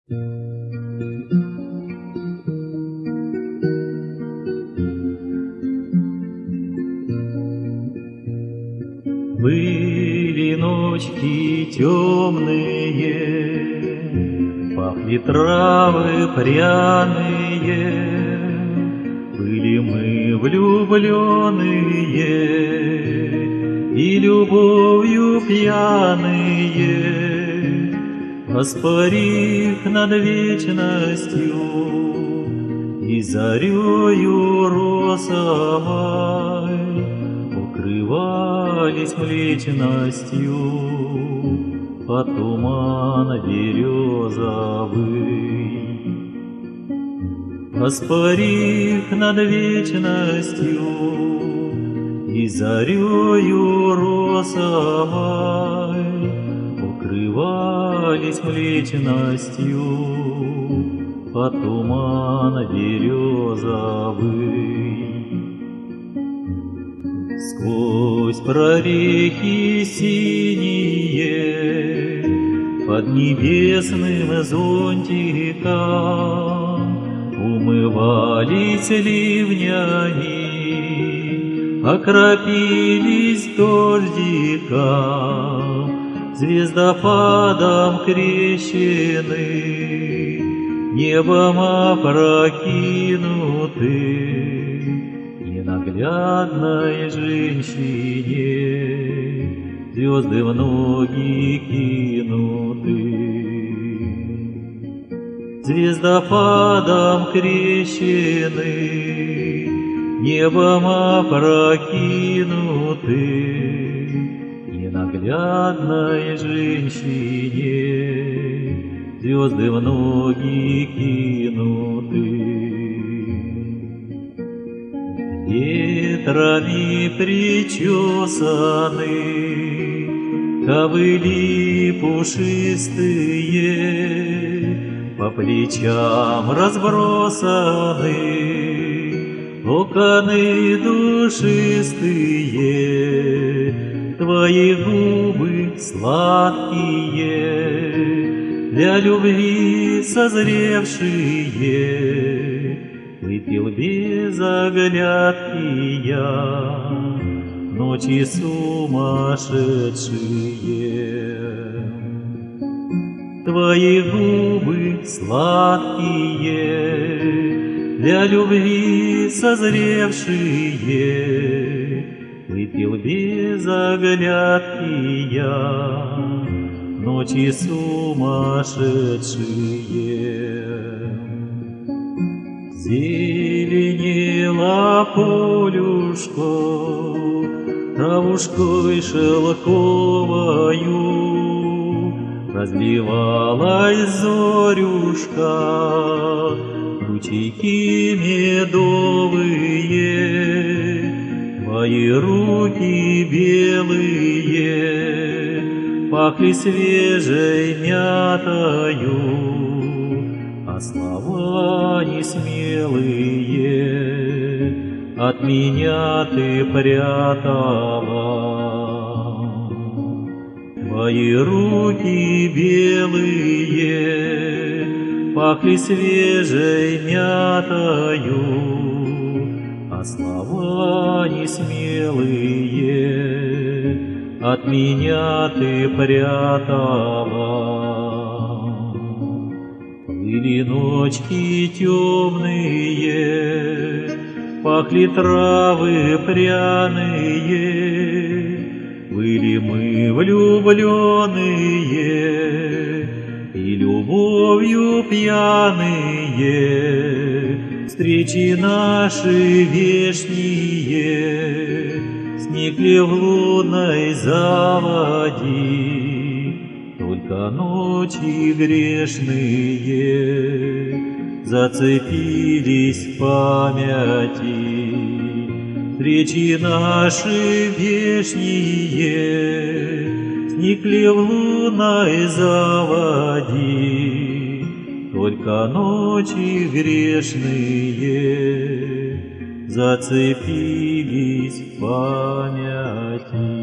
Были ночки темные, пахли травы пряные, были мы влюбленные и любовью пьяные, воспарив над вечностью и зарею росомай, укрывались млечностью под туман березовый. Воспарив над вечностью и зарею росомай, укрывались млечностью под туман березовый. Сквозь прорехи синие под небесным зонтиком умывались ливнями, окропились дождиком, звездопадом крещены, небом опрокинуты, ненаглядной женщине звезды в ноги кинуты. Звездопадом крещены, небом опрокинуты, ненаглядной женщине звезды в ноги кинуты. Ветрами причесаны ковыли пушистые, по плечам разбросаны локоны душистые, твои губы сладкие, для любви созревшие, выпил без оглядки я ночи сумасшедшие. Твои губы сладкие, для любви созревшие, выпил без оглядки я ночи сумасшедшие. Зеленела полюшко травушкой шелковою, разливалась зорюшка, ручейки медовые, твои руки белые пахли свежей мятою, а слова несмелые от меня ты прятала. Твои руки белые пахли свежей мятою, а слова несмелые от меня ты прятала. Были ночки темные, пахли травы пряные, были мы влюбленные и любовью пьяные. Встречи наши вешние сникли в лунной заводи, только ночи грешные зацепились в памяти. Встречи наши вешние сникли в лунной заводи, только ночи грешные зацепились в памяти.